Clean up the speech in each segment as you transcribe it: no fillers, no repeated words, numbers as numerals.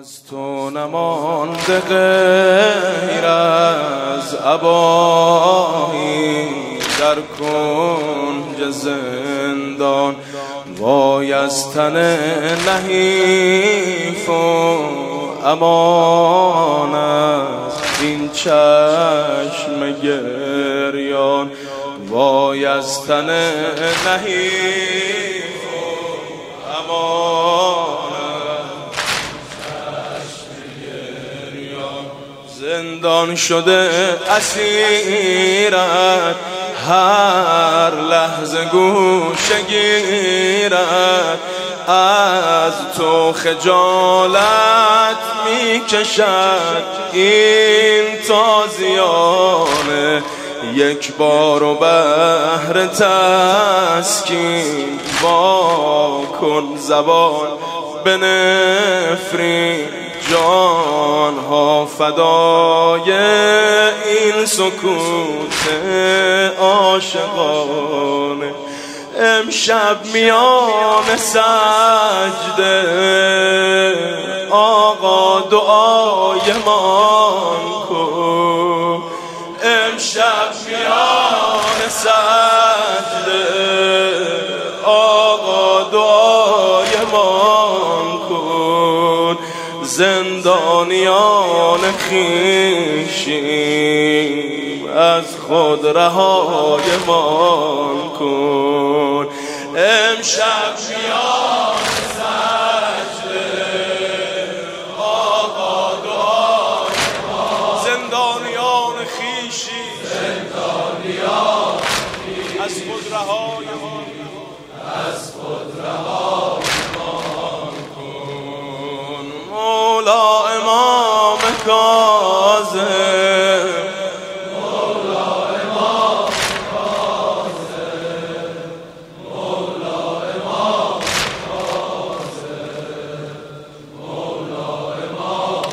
از تو نمانده غیر از اباهی در کنج زندان، وای از تن نحیف و امان از این چشم گریان، وای از تن نحیف و امان زندان شده اسیرت، هر لحظه گوشه گیرد، از تو خجالت میکشد این تازیانه، یک بار و بهر تسکین با کن زبان به نفرین، جان ها فدای این سکوت عاشقانه. امشب میان سجده آقا دعای مان کن، امشب میان سجده آقا دعای مان کن، زندانیان خویشیم از خود رهای مان کن، امشب میان سجده آقا دعای مان، زندانیان خویشیم از خود رهای مان، از خود رهای مان کن. مولا امام کاظم، مولا امام کاظم، مولا امام کاظم، مولا امام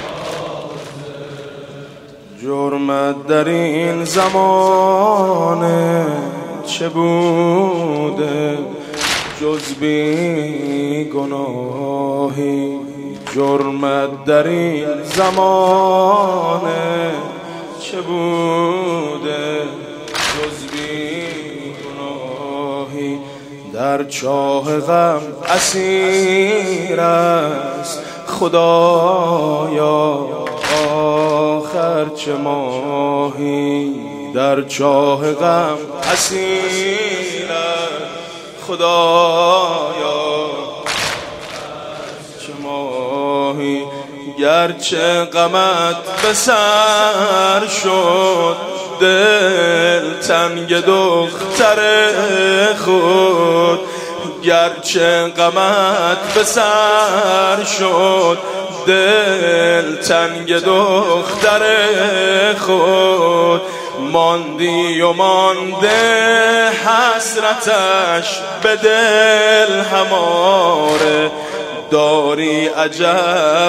کاظم. جرمت در این زمانه چه بوده جز بی گناهی، جرمت در این زمانه چه بوده جز بی گناهی، در چاه غم اسیر است خدایا آخر چه ماهی، در چاه غم اسیر است خدایا چه ماهی، گرچه غمت به سر شد دل تنگ دختر خود، گرچه غمت به سر شد دل تنگ دختر خود، ماندی و مانده حسرتش به دل هماره، داری عجب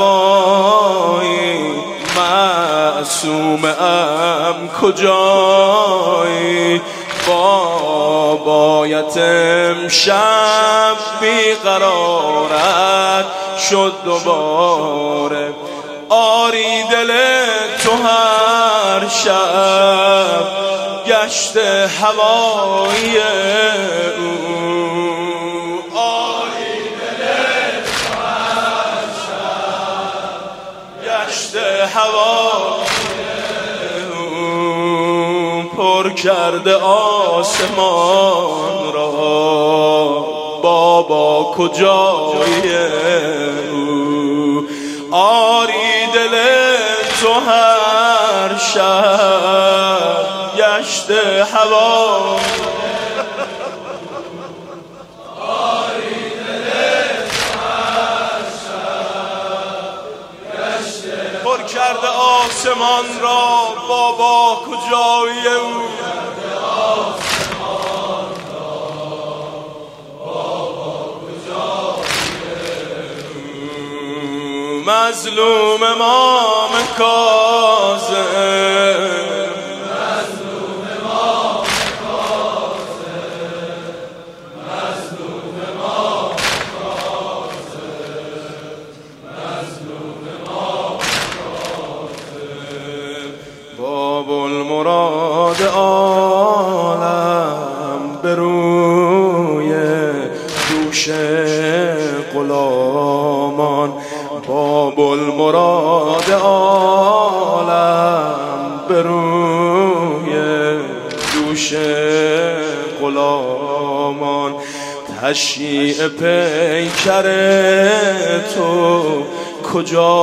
نوایی معصوم ام کجایی، بابایت امشب بیقرارت شد دوباره، آری دل تو هر شب گشت هوایی او، آری دل تو هر شب گشت هوایی او، پر کرده آسمان را بابا کجایی او، آری دل تو هر شب گشت هوا، آری دل تو هر شب گشت پر کرده آسمان را بابا کجایی او، مظلوم امام کاظم، مظلوم امام کاظم، مظلوم امام کاظم، باب المراد عالم به روی دوش غلامان تشییع پیکر تو کجا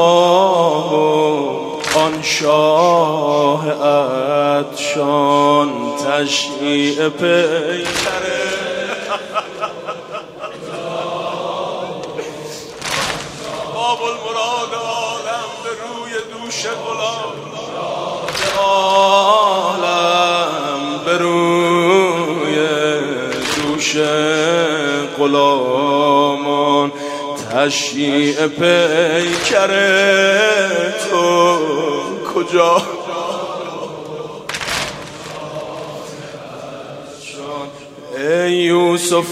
آن شاه عطشان تشییع پیکر باب المراد عالم به روی دوش غلام عالم به روی دوش غلامان تشییع پیکر تو کجا ای یوسف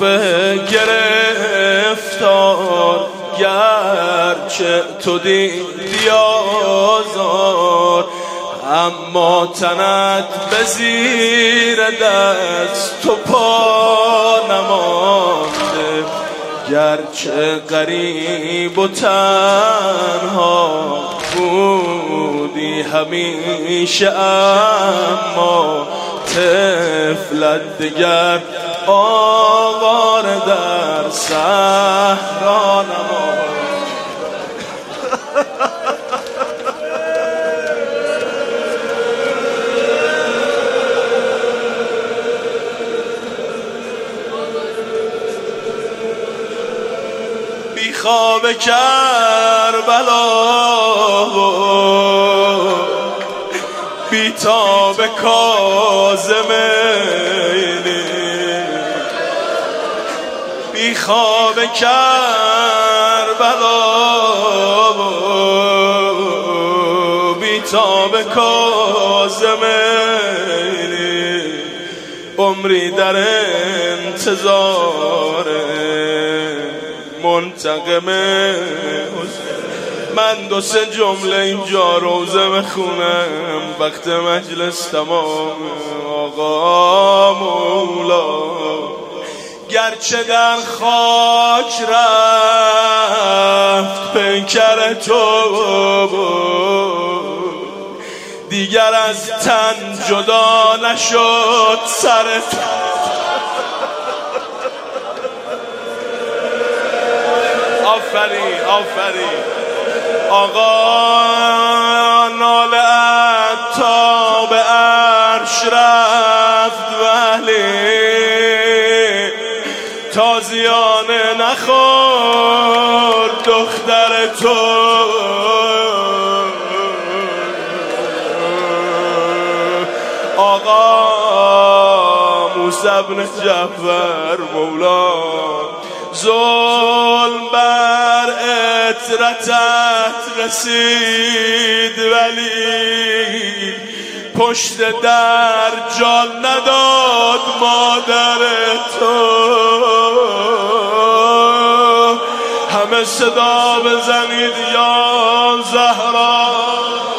گرفتار گرچه تو دیدی آزار اما تنت به زیر دست تو پا نمانده گرچه غریب و تنها بودی همیشه اما طفلت دگر آوار در صحرا نماند بی خواب کربلا بی تاب کاظمینی بی خواب کربلا بی تاب کاظمینی عمری در انتظار منتقم من دو سه جمله اینجا روزه بخونم وقت مجلس تمام آقا مولا گرچه در خاک رفت پیکر تو دیگر از تن جدا نشد سرت آفرین آفرین آقا ناله تا به عرش رفت ولی تازیانه نخورد دختر تو آقا موسی بن جعفر مولا ظلم بر اطرتت رسید ولی پشت در جان نداد مادر تو همه صدا بزنید یا زهرا